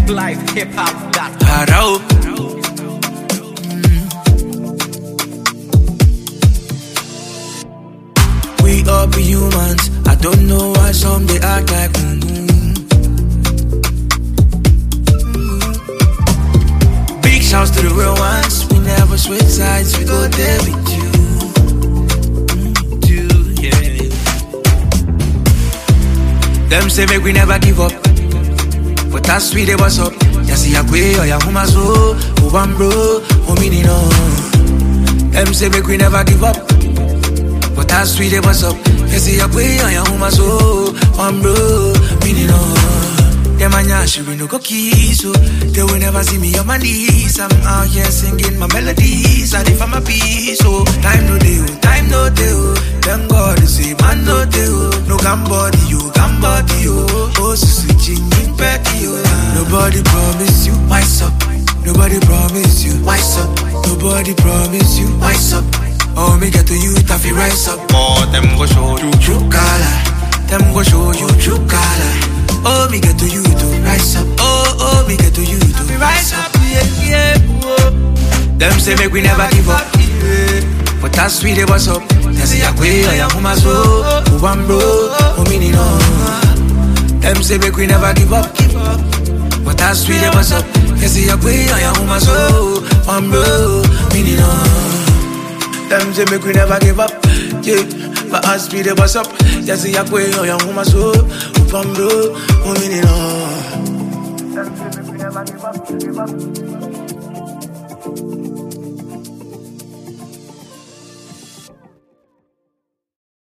Lifehiphop.com. We all be humans. I don't know why some they act like Big shouts to the real ones. We never switch sides. We go there with you. Yeah. Them say make we never give up, but that's sweet. They what's up? Ya see ya kwe or ya huma so. Who one bro? Who mean no? Them say make we never give up, but that's sweet. They what's up? Ya see ya kwe or ya huma so. One bro? Meaning no. Them a nyash, we no go kiss, so they will never see me on my knees. I'm out here singing my melodies, and if I'm a piece, so time no deal, time no deal. Them God is say man no deal. No gambody you, oh so switching in petty you. Nobody promise you, wise up. Nobody promise you, wise up. Nobody promise you, wise up. Oh me get to you, taffy rise up. Oh them go show you true color. Them go show you true color. Oh, me get to you to rise up. Oh, me get to you to rise up. Yeah. Them say make we never give up, but that's sweet. They what's up? They say ya kwe or ya huma so. Who one bro? Who mean no? Them say make we never give up, but that's sweet. They what's up? They say ya kwe or ya huma so. One bro? Mean no? Them say make we never give up, yeah. But as we the what's up, just see ya kwe or ya huma so. Upam bro, who mean it all?